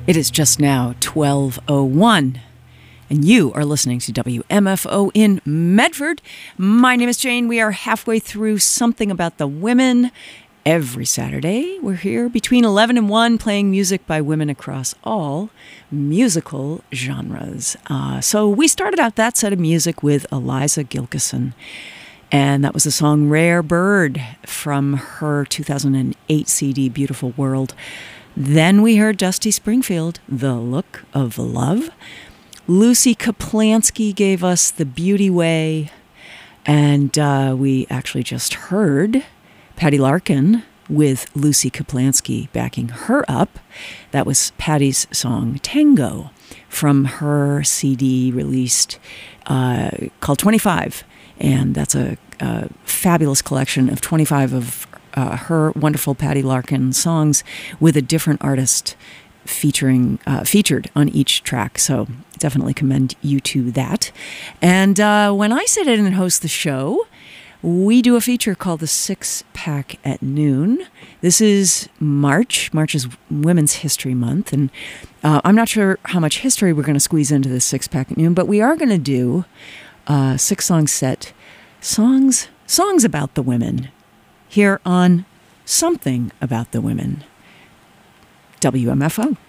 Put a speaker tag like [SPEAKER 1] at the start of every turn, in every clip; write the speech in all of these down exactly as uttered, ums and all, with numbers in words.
[SPEAKER 1] It is just now twelve oh one, and you are listening to W M F O in Medford. My name is Jane. We are halfway through Something About the Women. Every Saturday, we're here between eleven and one playing music by women across all musical genres. Uh, so we started out that set of music with Eliza Gilkyson, and that was the song Rare Bird from her two thousand eight C D, Beautiful World. Then we heard Dusty Springfield, The Look of Love. Lucy Kaplansky gave us The Beauty Way. And uh, we actually just heard Patty Larkin with Lucy Kaplansky backing her up. That was Patty's song Tango from her C D released uh, called twenty-five. And that's a, a fabulous collection of twenty-five of Uh, her wonderful Patty Larkin songs with a different artist featuring uh, featured on each track. So definitely commend you to that. And uh, when I sit in and host the show, we do a feature called the Six Pack at Noon. This is March. March is Women's History Month. And uh, I'm not sure how much history we're going to squeeze into this Six Pack at Noon, but we are going to do a six-song set, songs, songs about the women, here on Something About the Women, W M F O.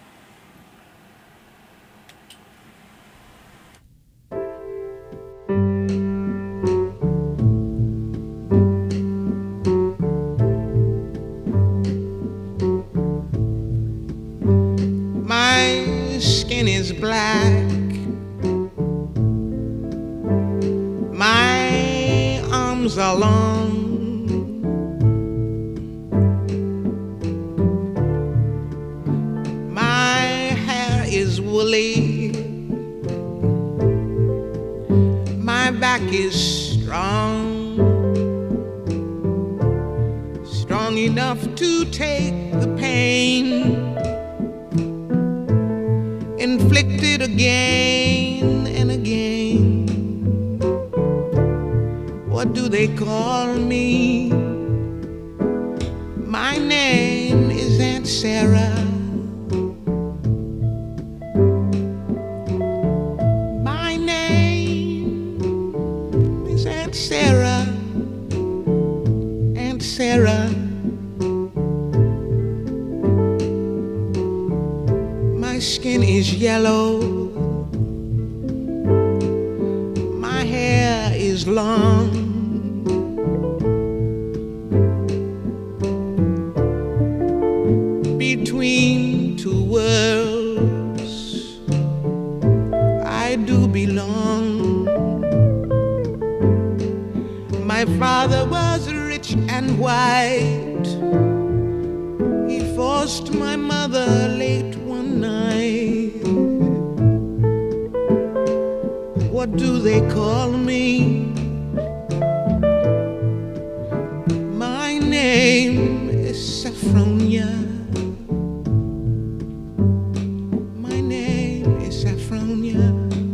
[SPEAKER 2] My skin is black, my arms are long, woolly, my back is strong, strong enough to take the pain inflicted again and again. What do they call me? My name is Aunt Sarah. Sarah, Aunt Sarah. My skin is yellow, my hair is long, between two worlds I do belong. My father was rich and white. He forced my mother late one night. What do they call me? My name is Saffronia. My name is Saffronia.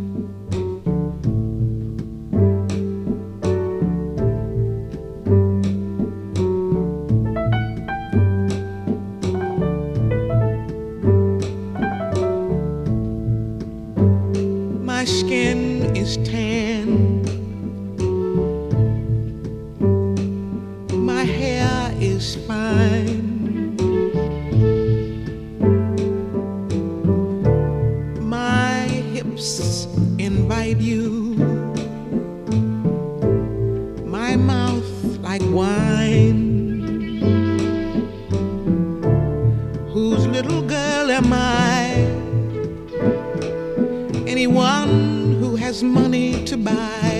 [SPEAKER 2] My skin is tan, my hair is fine, my hips invite you, my mouth like wine. Whose little girl am I? Anyone who has money to buy.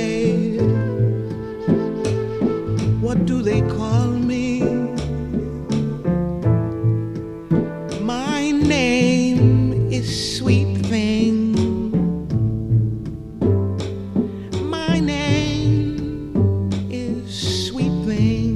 [SPEAKER 2] What do they call me? My name is Sweet Thing. My name is Sweet Thing.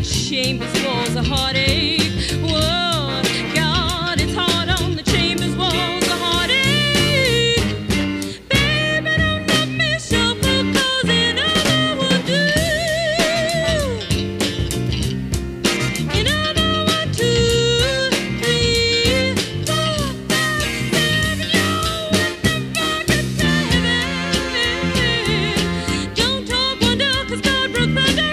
[SPEAKER 3] Chambers walls of heartache. Whoa, God, it's hard on the Chambers walls of heartache. Baby, don't let me suffer, 'cause another would do. Another one, two, three, four, five, seven. You're in the bucket seven. Don't talk wonder, 'cause God broke thunder.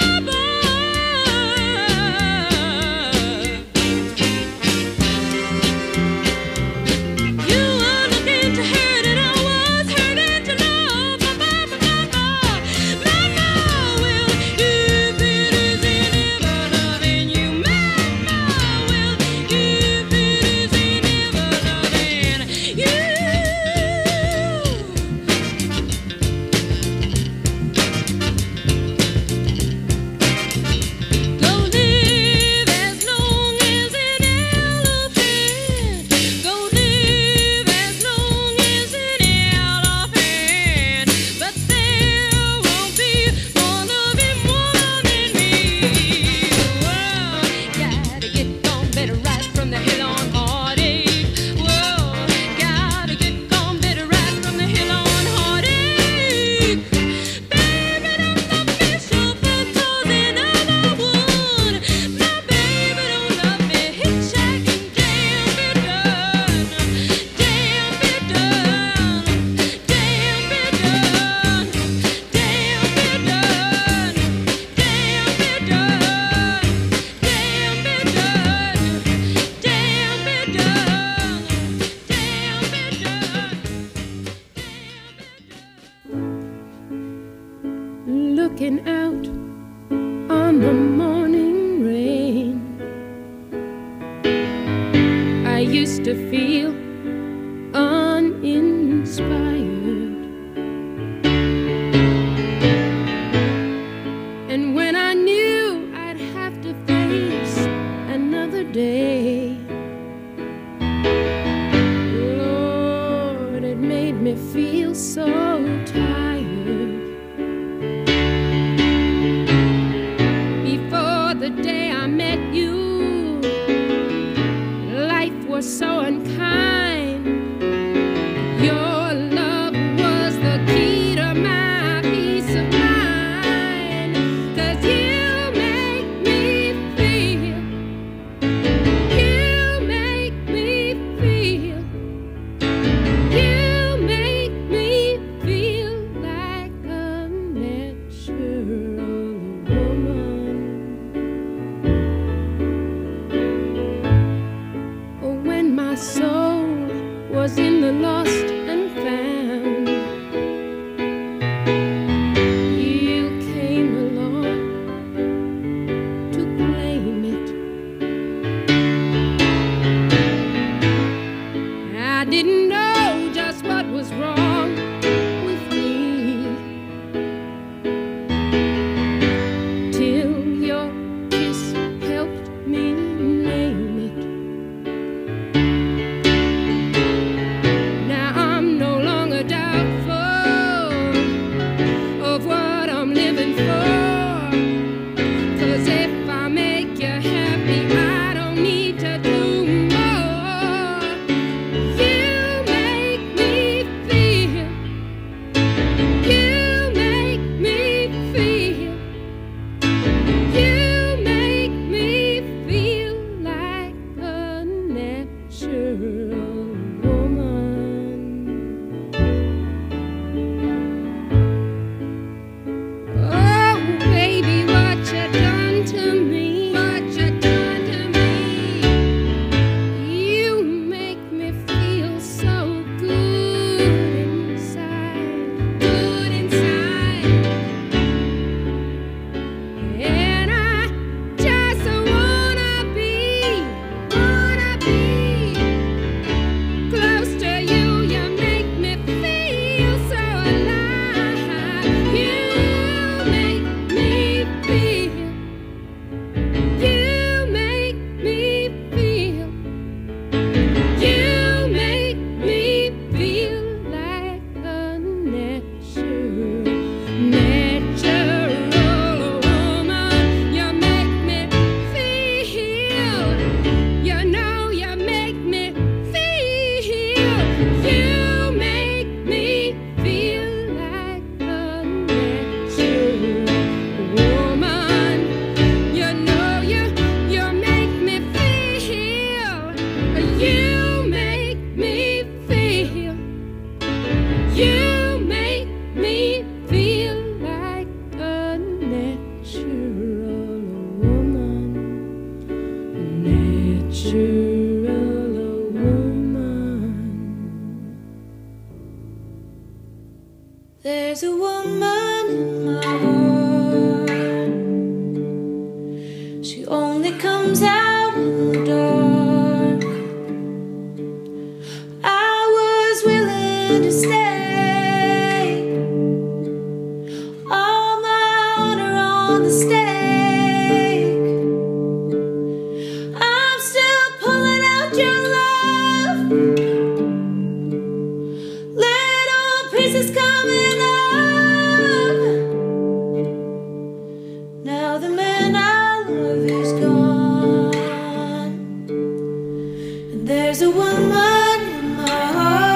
[SPEAKER 3] Looking out on the morning rain, I used to feel uninspired. And when I knew I'd have to face another day, Lord, it made me feel so tired. The day I met you, life was so unkind. on the stake. I'm still pulling out your love. Little pieces coming up. Now the man I love is gone, and there's a woman in my heart.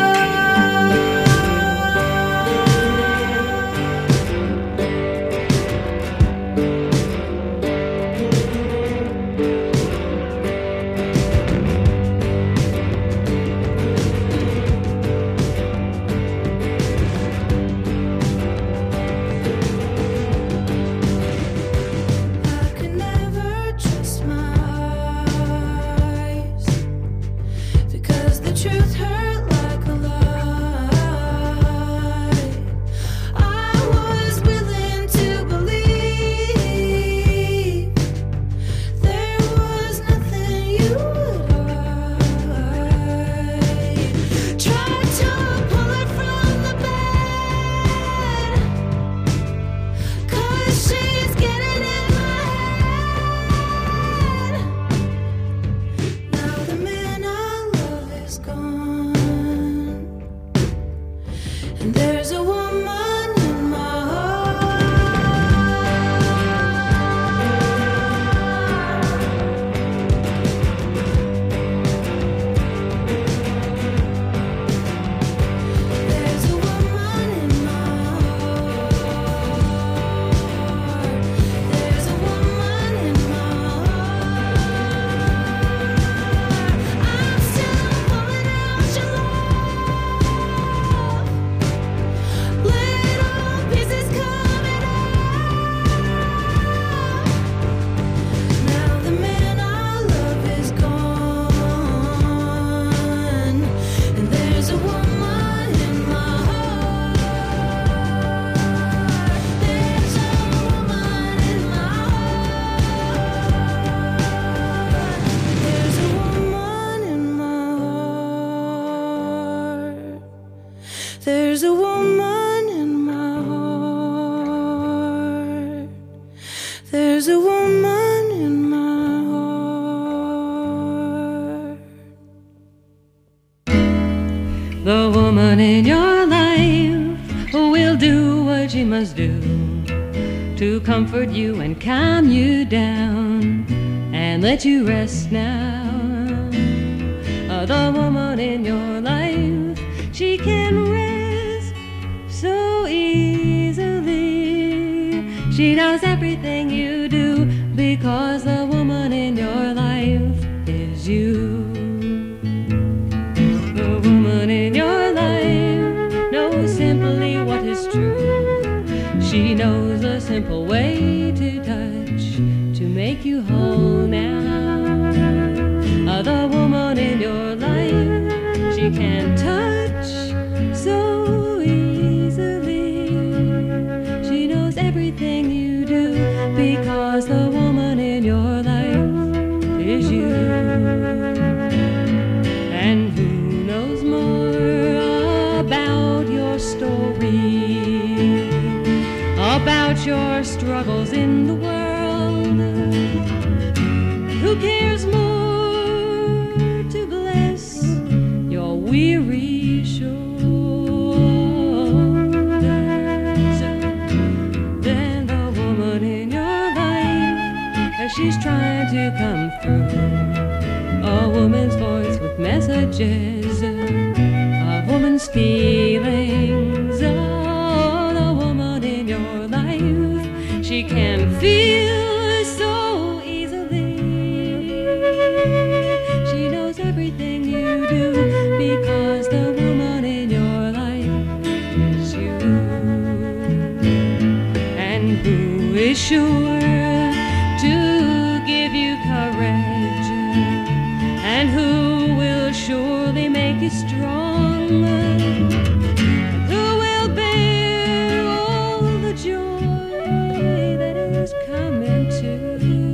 [SPEAKER 3] I could never trust my eyes, because the truth hurt like a lie. I was willing to believe there was nothing you would hide. Tried to pull it from the bed, 'cause she's getting in my head. Now the man I love is gone, and there's a woman in my There's a woman in my heart. There's a woman in my heart. I'm still pulling out your love. Little pieces coming up. Now the man I love is gone, and there's a woman in my heart. There's a woman in my heart. There's a woman in my heart. There's a woman in my heart. There's a woman in my heart.
[SPEAKER 4] The woman in your life will do what she must do to comfort you and calm you down and let you rest now. Uh, The woman in your life, she can rest so easily. She knows everything you do because the woman in your life is you. The woman in your life knows simply what is true. She knows a simple way to touch to make you whole now. Uh, The woman in your life, she can touch so easily. She knows everything you do because the woman in your life is you. And who knows more about your story, about your struggles in the world? Who cares more to bless your weary shoulders than the woman in your life as she's trying to come through? A woman's voice with messages of woman's feelings. Oh, the woman in your life, she can feel so easily. She knows everything you do because the woman in your life is you. And who is sure to give you courage, and who will surely make you strong, who will bear all the joy that is coming to you.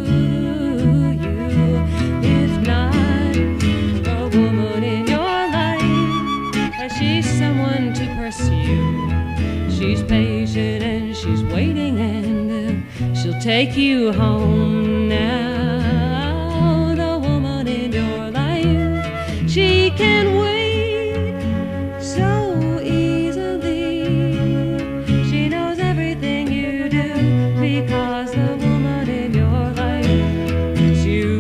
[SPEAKER 4] If not a woman in your life, she's someone to pursue. She's patient and she's waiting, and will take you home now. The woman in your life, she can wait so easily. She knows everything you do because the woman in your life is you.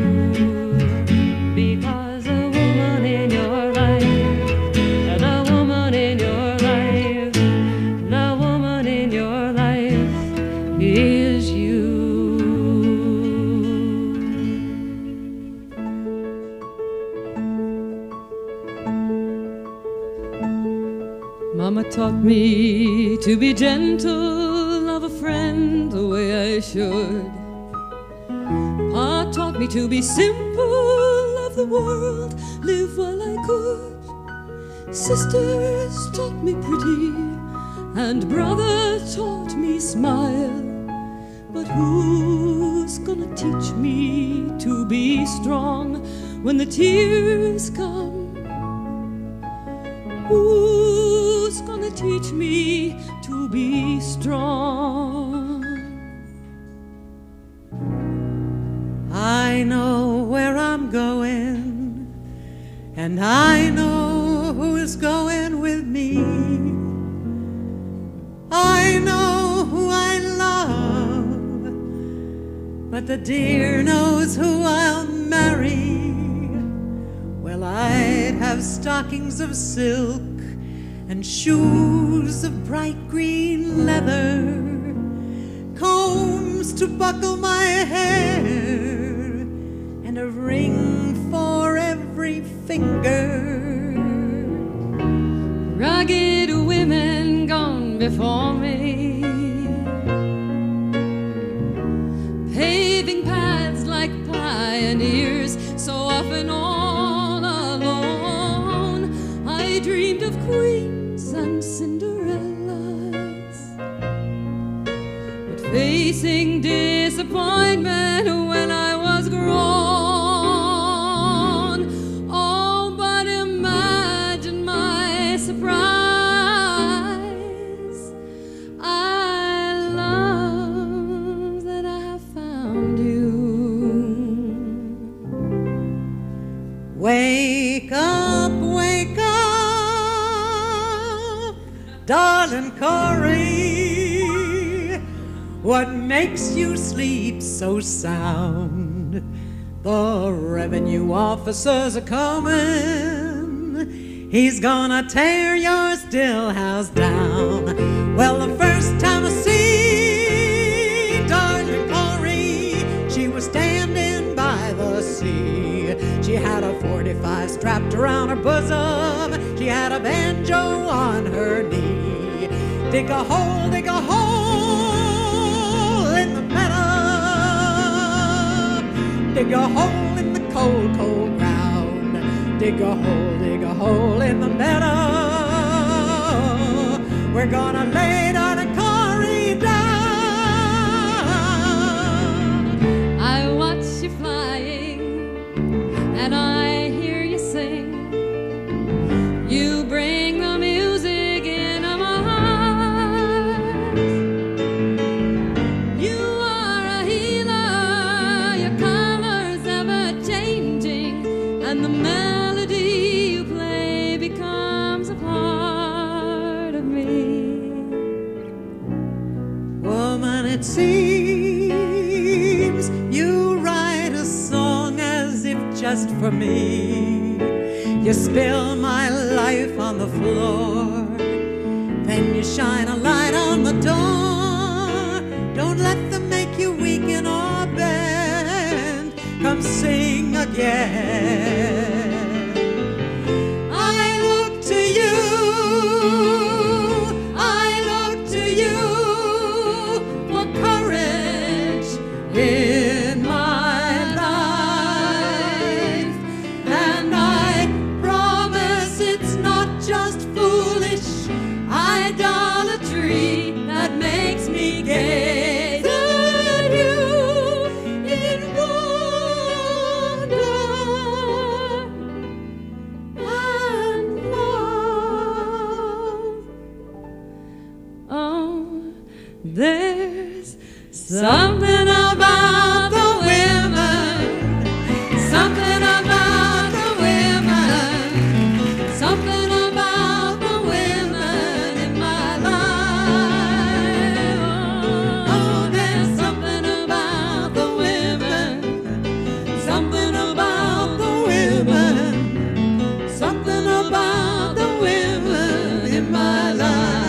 [SPEAKER 4] Because the woman in your life, the woman in your life, the woman in your life is you. Mama taught me to be gentle, love a friend the way I should. Pa taught me to be simple, love the world, live while I could. Sisters taught me pretty, and brother taught me smile. But who's gonna teach me to be strong when the tears come? Who's gonna teach me to be strong?
[SPEAKER 2] I know where I'm going, and I know who's going with me. I know who I love, but the dear knows who I'll marry. Well, I'd have stockings of silk and shoes of bright green leather, combs to buckle my hair, and a ring for every finger.
[SPEAKER 4] Rugged women gone before me, paving paths like pioneers, so often all alone. I dreamed of queens and Cinderellas, but facing disappointment when I was grown. Oh, but imagine my surprise. I love that I have found you.
[SPEAKER 2] Wake up, wake up, darling Corey. What makes you sleep so sound? The revenue officers are coming. He's gonna tear your still house down. Well, the first time I see darling Corey, she was standing by the sea. She had a forty-five strapped around her bosom. She had a banjo on her knee. Dig a hole, dig a hole in the meadow. Dig a hole in the cold, cold ground. Dig a hole, dig a hole in the meadow. We're gonna lay darling Corey down.
[SPEAKER 4] I watch you flying, and I hear you sing. You bring the music into my heart. You are a healer, your color's ever changing, and the melody you play becomes a part of me.
[SPEAKER 2] Woman, it seems you write a song as if just for me. You spill my life on the floor, then you shine a light on the door. Don't let them make you weaken or bend. Come sing again. I look to you, I look to you for courage in my life, and I promise it's not just foolish idolatry that makes me gaze at you in wonder Something about the women, something about the women, something about the women in my life. Oh, there's something about the women, something about the women, something about the women in my life.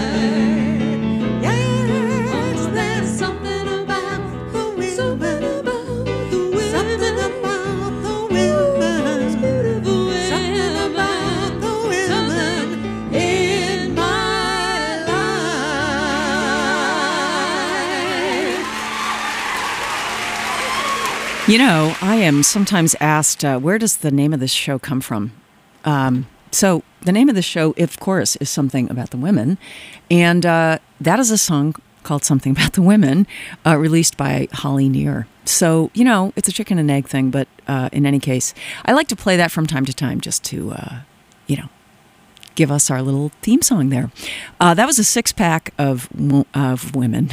[SPEAKER 2] Yes, there's something about the women, something about the women, something about the women, something about the women in my life.
[SPEAKER 1] You know, I am sometimes asked, uh, where does the name of this show come from? Um, so the name of the show, of course, is Something About the Women. And uh, that is a song called Something About the Women, uh, released by Holly Near. So, you know, it's a chicken and egg thing, but uh, in any case, I like to play that from time to time just to, uh, you know, give us our little theme song there. Uh, that was a six-pack of wo- of women.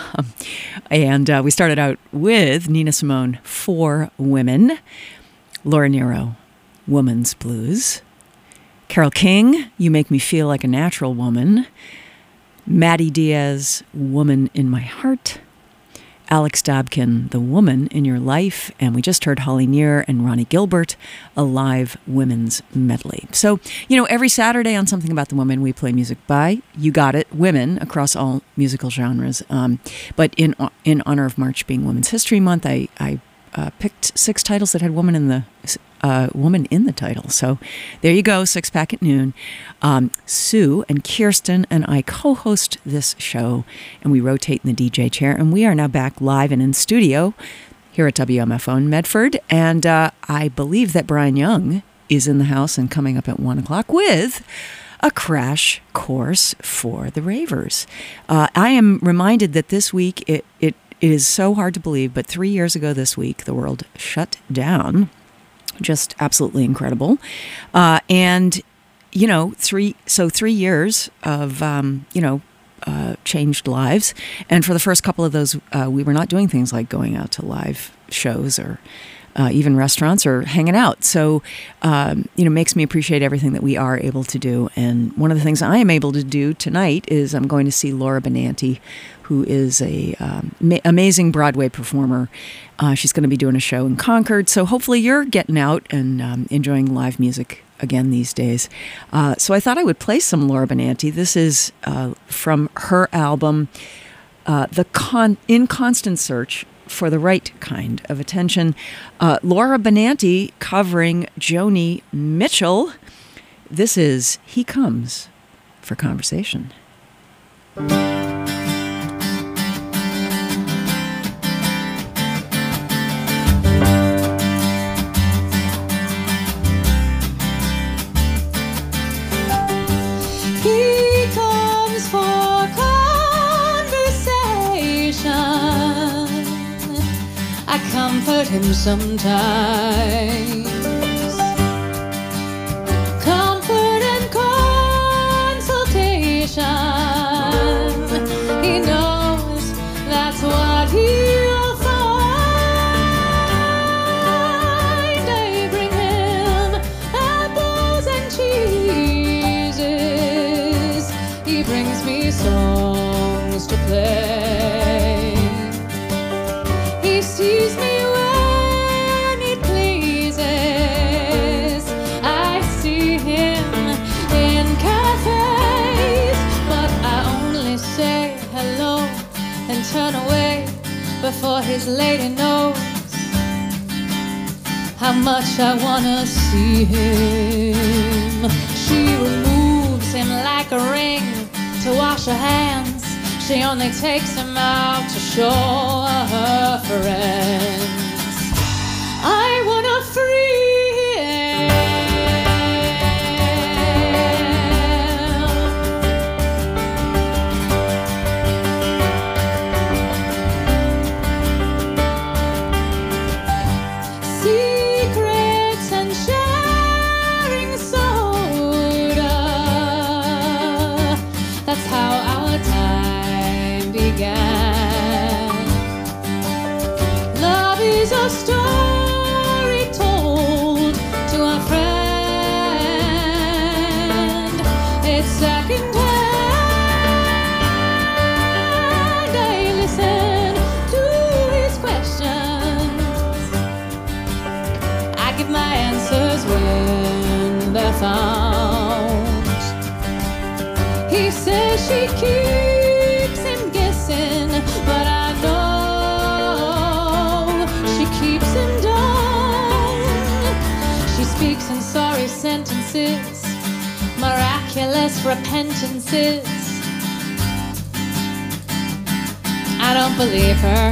[SPEAKER 1] and uh, we started out with Nina Simone, For Women, Laura Nyro, Woman's Blues, Carole King, You Make Me Feel Like a Natural Woman, Maddie Diaz, Woman in My Heart, Alex Dobkin, The Woman in Your Life, and we just heard Holly Near and Ronnie Gilbert, a live women's medley. So, you know, every Saturday on Something About the Woman, we play music by, you got it, women across all musical genres. Um, but in in honor of March being Women's History Month, I, I uh, picked six titles that had woman in the uh, woman in the title. So there you go, six pack at noon. Um, Sue and Kirsten and I co-host this show, and we rotate in the D J chair. And we are now back live and in studio here at W M F O in Medford. And uh, I believe that Brian Young is in the house and coming up at one o'clock with a crash course for the ravers. Uh, I am reminded that this week, it, it, it is so hard to believe, but three years ago this week, the world shut down. Just absolutely incredible. Uh, and, you know, three, so three years of, um, you know, uh, changed lives. And for the first couple of those, uh, we were not doing things like going out to live shows or uh, even restaurants or hanging out. So, um, you know, makes me appreciate everything that we are able to do. And one of the things I am able to do tonight is I'm going to see Laura Benanti, who is a um, ma- amazing Broadway performer. Uh, she's going to be doing a show in Concord. So hopefully you're getting out and um, enjoying live music again these days. Uh, so I thought I would play some Laura Benanti. This is uh, from her album, uh, The Con- In Constant Search for the Right Kind of Attention. Uh, Laura Benanti covering Joni Mitchell. This is He Comes for Conversation.
[SPEAKER 2] He comes for conversation. I comfort him sometimes. Comfort and consultation. He knows that's what he'll find. I bring him apples and cheeses. He brings me songs to play. He sees me when it pleases. I see him in cafes, but I only say hello and turn away before his lady knows how much I wanna see him. She removes him like a ring to wash her hands. She only takes him out to show her friends. I wanna free him. Secrets and sharing soda. That's how our time began.
[SPEAKER 3] is a story told to a friend. It's second hand. I listen to his questions. I give my answers when they're found. He says she keeps him guessing, but I know she keeps him down. She speaks in sorry sentences, miraculous repentances. I don't believe her.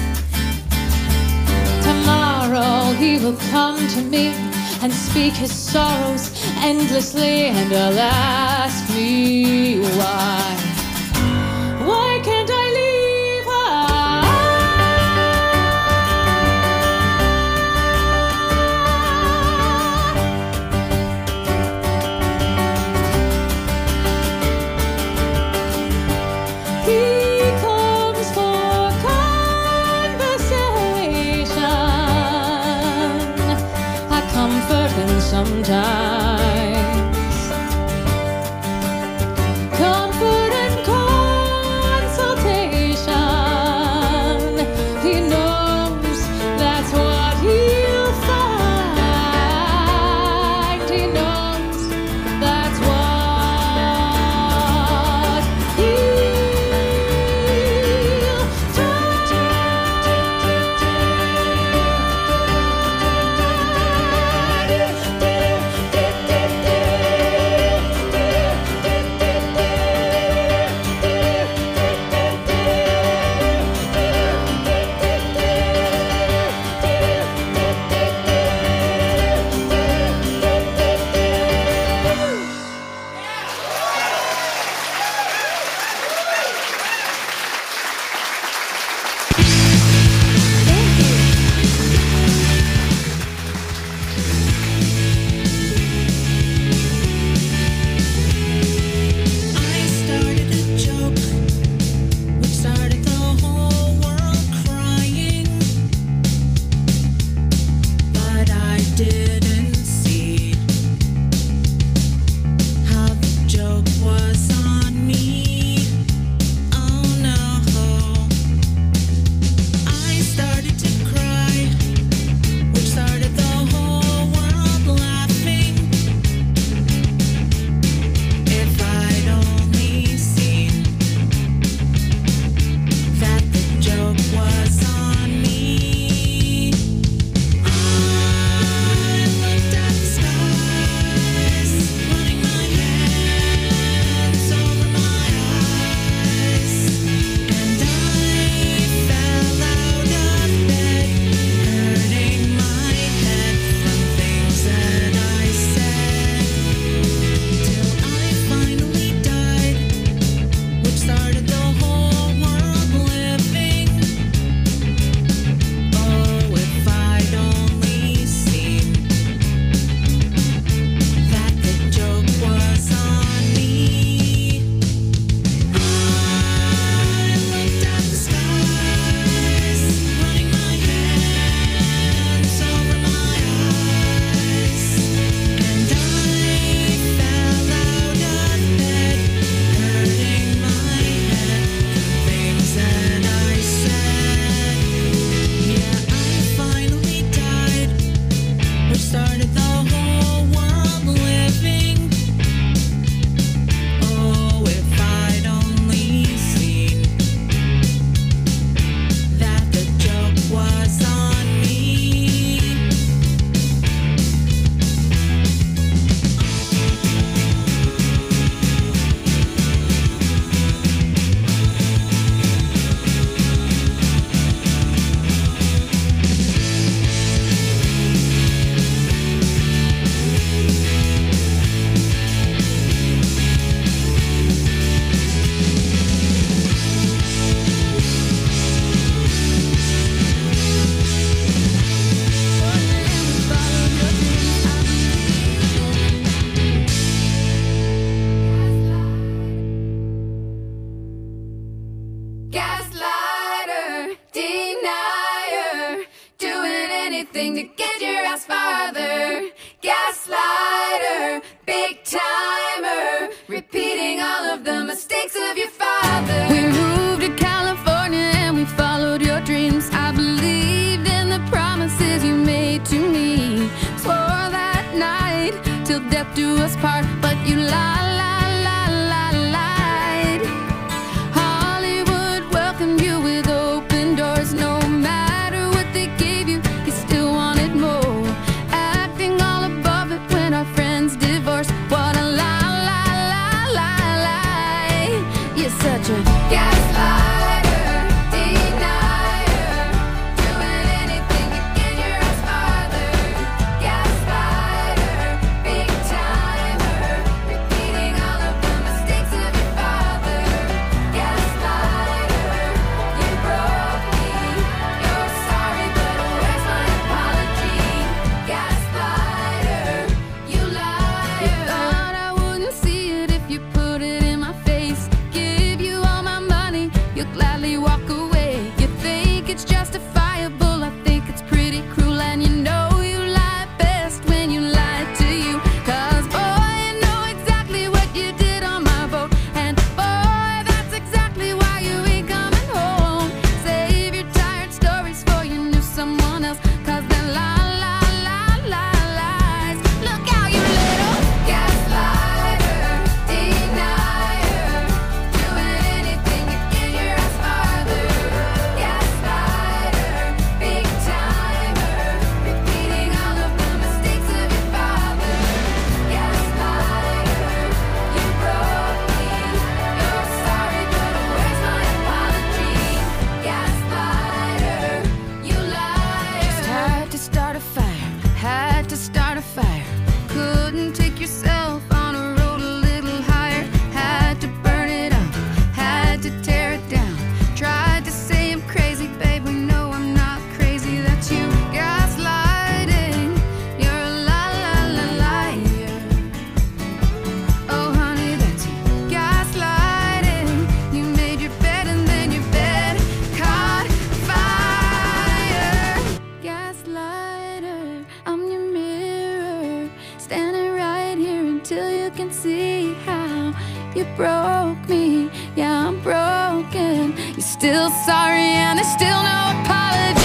[SPEAKER 3] Tomorrow he will come to me and speak his sorrows endlessly, and he'll ask me why. Why can't I leave her? He comes for conversation. I comfort him sometimes. Comfort and consultation. He knows that's what he'll find. He knows that's what he'll find.
[SPEAKER 5] anything to get your ass farther. Gaslighter, big timer, repeating all of the mistakes of your father. We moved to California and we followed your dreams. I believed in the promises you made to me. Swore that night till death do us part, but you lied, lied, lied, lied, lied. Hollywood welcomed you with open doors. No matter what they gave you, you still wanted more. Acting all above it when our friends divorced. What a lie, lie, lie, lie, lie. You're such a gaslighter, denier, doing anything to get your ass farther. Gaslighter, big timer, repeating all of the mistakes of your father. Gaslighter, you broke me. You're sorry, but where's my apology? Gaslighter, you liar. You thought I wouldn't see it if you put it in my face. Give you all my money, you'll gladly walk away. You think it's justifiable, I think it's pretty cruel. And you know you lie best when you lie to you. Cause boy, you know exactly what you did on my boat. And boy, that's exactly why you ain't coming home. Save your tired stories for you knew someone else. Cause they're lie, lie, lie, lie, lies. Look out, you little gaslighter, denier, doing anything to get your ass farther. Gaslighter, big timer, repeating all of the mistakes of your father. Gaslighter, you broke me. You're sorry, but where's my apology? Gaslighter, you liar. Just had to start a fire, had to start a fire. Couldn't take yourself on a road a little higher. Had to burn it up, had to tear it down. Tried to say I'm crazy, babe, we know I'm not crazy. That's you gaslighting, you're a lie, lie, lie, liar. Oh honey, that's you gaslighting. You made your bed and then your bed caught fire. Gaslighter, I'm your mirror, standing right here until you can see how you broke me. Yeah, I'm broken. You're still sorry and there's still no apology.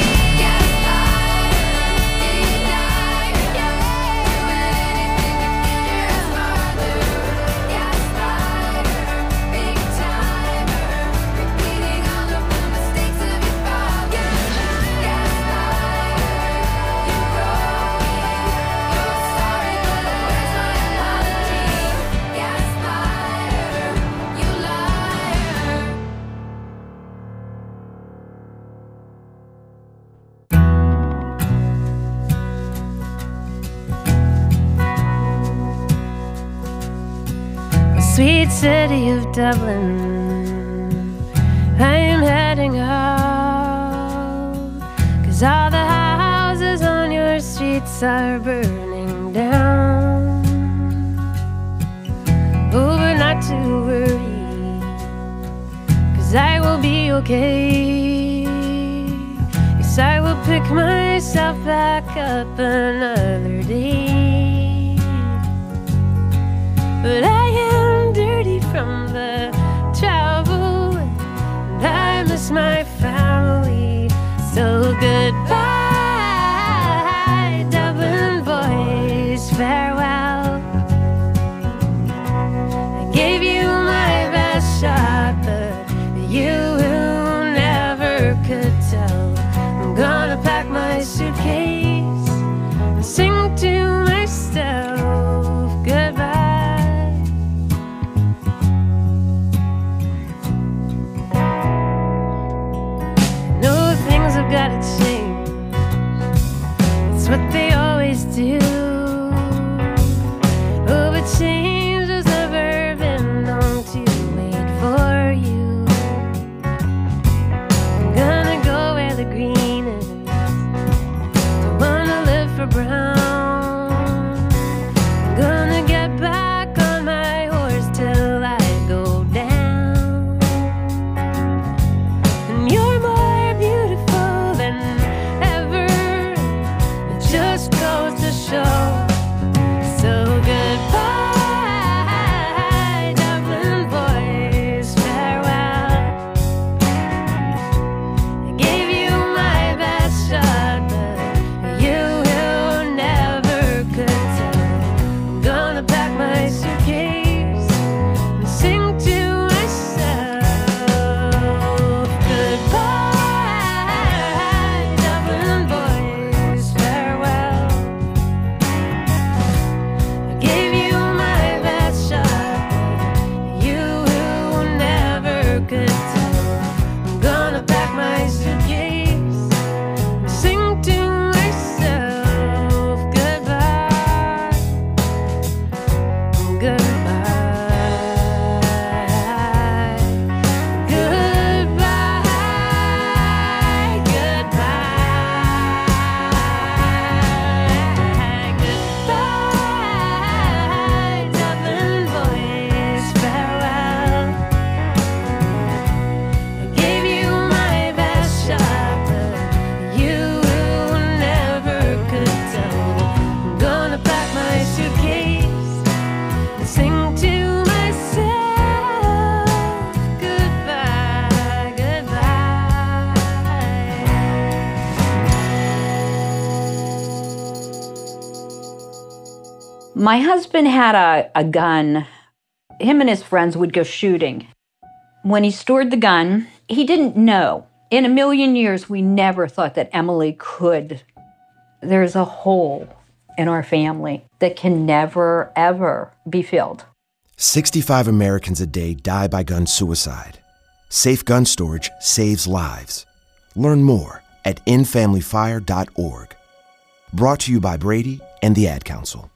[SPEAKER 4] Sweet city of Dublin, I am heading out. Cause all the houses on your streets are burning down. Oh, but not to worry, cause I will be okay. Yes, I will pick myself back up another day. But I am dirty from the travel, and I miss my family. So goodbye, Dublin boys, farewell. I gave you my best shot, but you never could tell. I'm gonna pack my suitcase and sing to myself goodbye. I've gotta change, it's what they always do. Oh, but change has never been known to wait for you. I'm gonna go where the green is, don't wanna live for brown. I'm gonna get back on my horse till I go down. And you're more beautiful than ever.
[SPEAKER 6] My husband had a, a gun. Him and his friends would go shooting. When he stored the gun, he didn't know. In a million years, we never thought that Emily could. There's a hole in our family that can never, ever be filled.
[SPEAKER 7] sixty-five Americans a day die by gun suicide. Safe gun storage saves lives. Learn more at in family fire dot org. Brought to you by Brady and the Ad Council.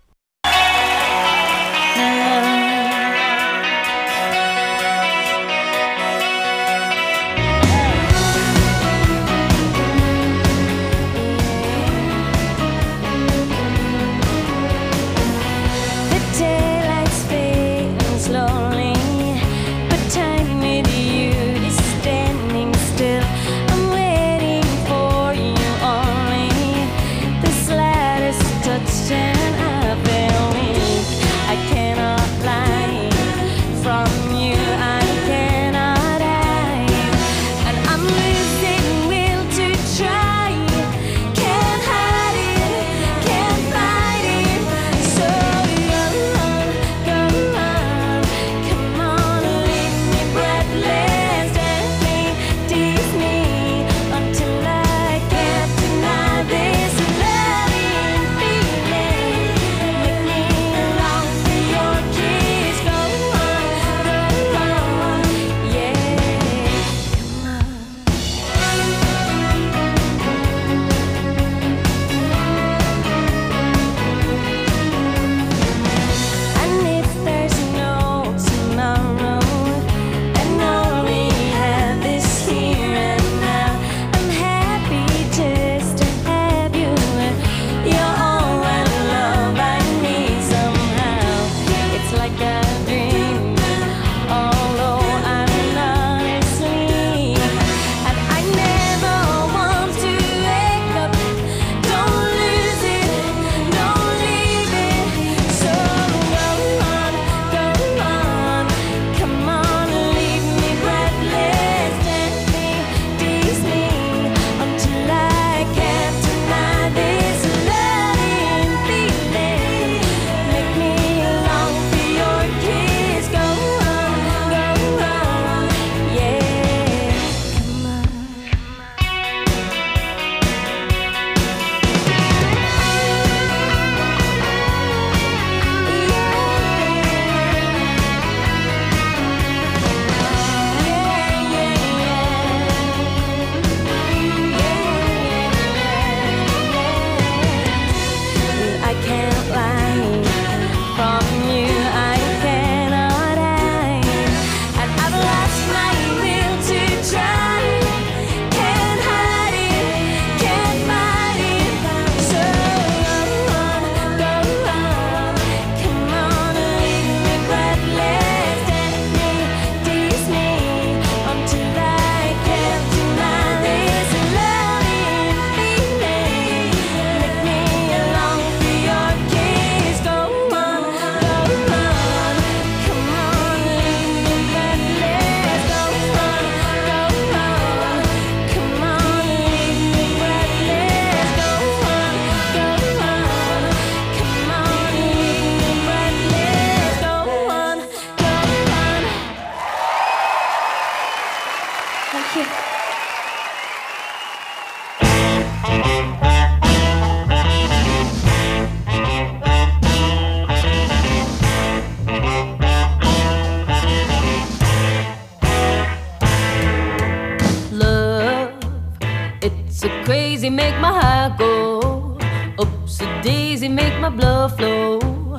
[SPEAKER 4] Crazy make my heart go, oopsie daisy make my blood flow.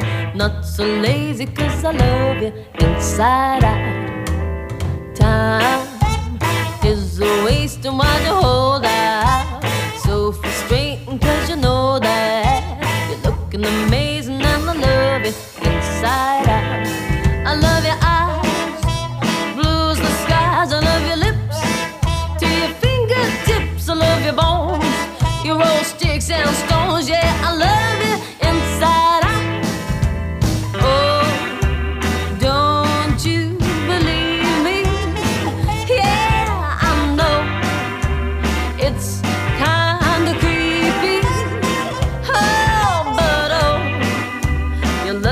[SPEAKER 4] Not so lazy cause I love you inside out. Time is a waste and why you hold out. So frustrating cause you know that you're looking amazing and I love you inside out. I love your eyes, blues the skies, I love your lips to your fingertips, I love your bones, your old sticks and stones, yeah, I love you inside out. Oh, don't you believe me? Yeah, I know it's kinda creepy. Oh, but oh, your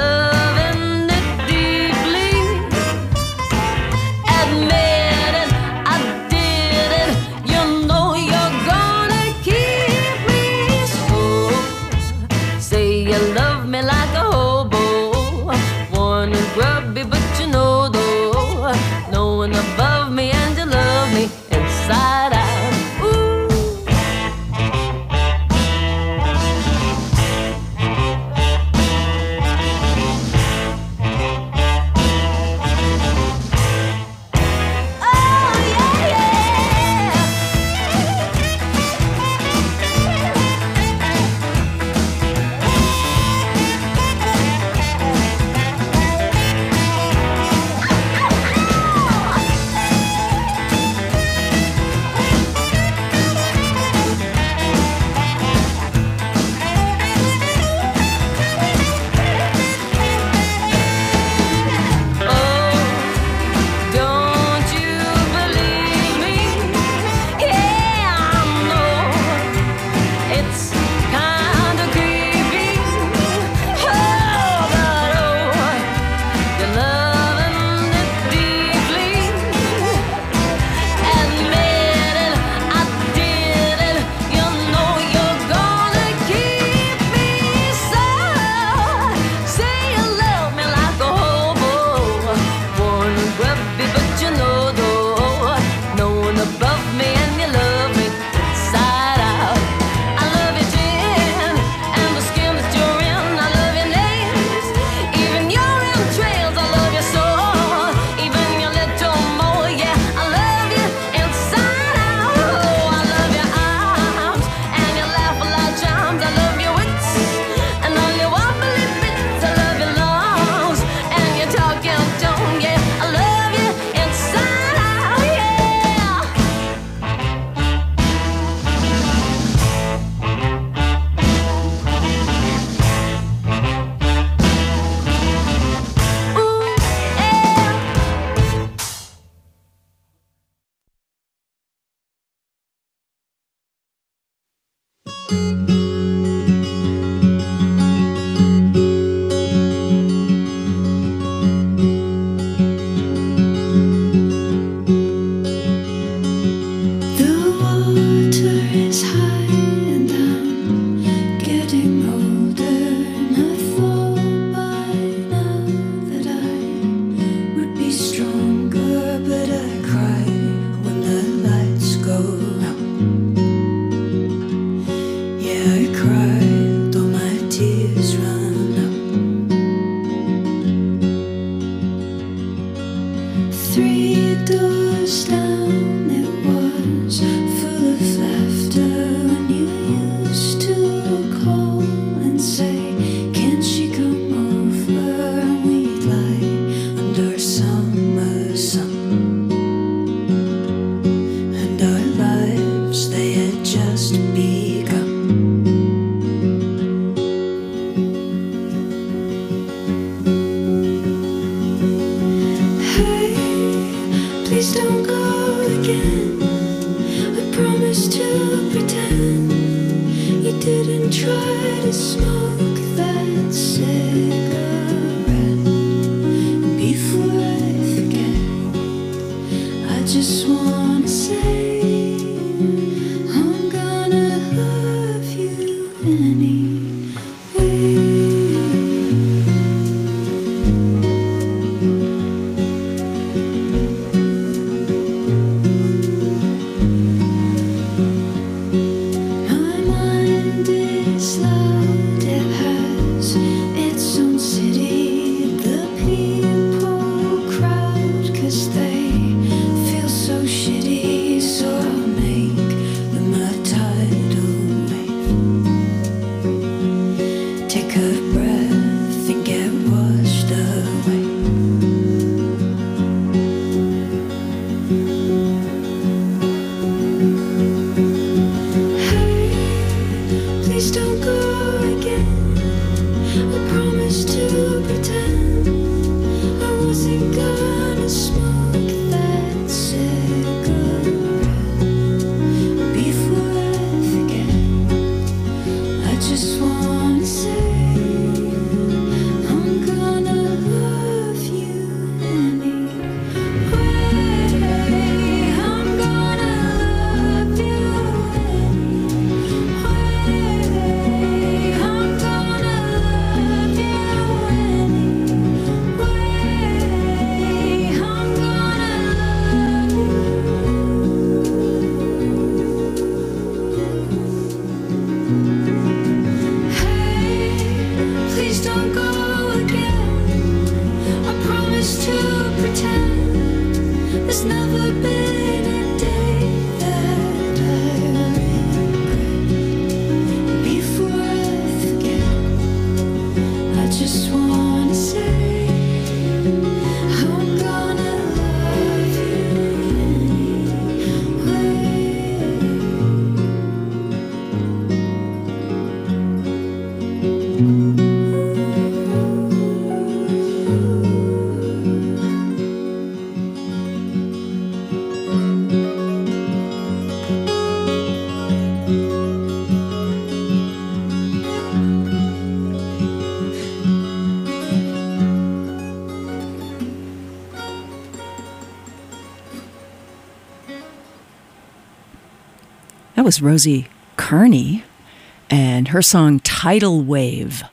[SPEAKER 1] That was Rosie Kearney and her song Tidal Wave.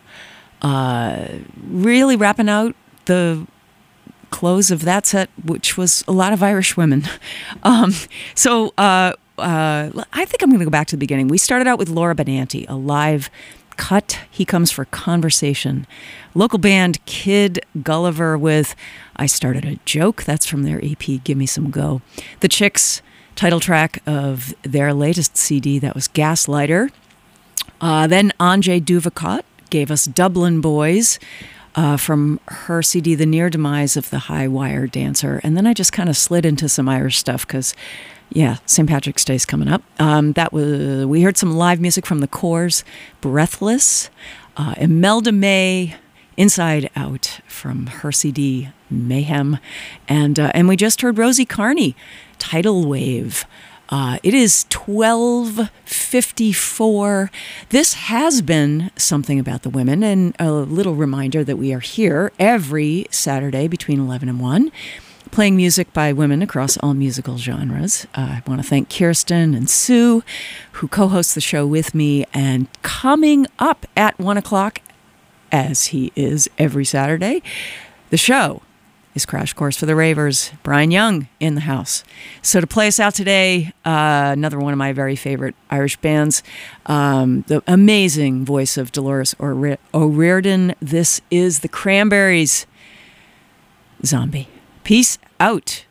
[SPEAKER 1] Uh, really wrapping out the close of that set, which was a lot of Irish women. Um, so uh, uh, I think I'm going to go back to the beginning. We started out with Laura Benanti, a live cut. He Comes for Conversation. Local band Kid Gulliver with I Started a Joke. That's from their E P, Give Me Some Go. The Chicks, title track of their latest C D, that was Gaslighter. Uh, then Anjay Duvakot gave us Dublin Boys uh, from her C D, The Near Demise of the High Wire Dancer. And then I just kind of slid into some Irish stuff because, yeah, Saint Patrick's Day's coming up. Um, that was we heard some live music from the Corrs, Breathless, uh, Imelda May, Inside Out from her C D, Mayhem. And, uh, and we just heard Rosie Kearney, Tidal Wave. Uh, it is twelve fifty-four. This has been Something About the Women, and a little reminder that we are here every Saturday between eleven and one, playing music by women across all musical genres. Uh, I want to thank Kirsten and Sue, who co-host the show with me. And coming up at one o'clock, as he is every Saturday, the show is Crash Course for the Ravers. Brian Young in the house. So to play us out today, uh, another one of my very favorite Irish bands, um, the amazing voice of Dolores O'Ri- O'Riordan. This is the Cranberries. Zombie. Peace out.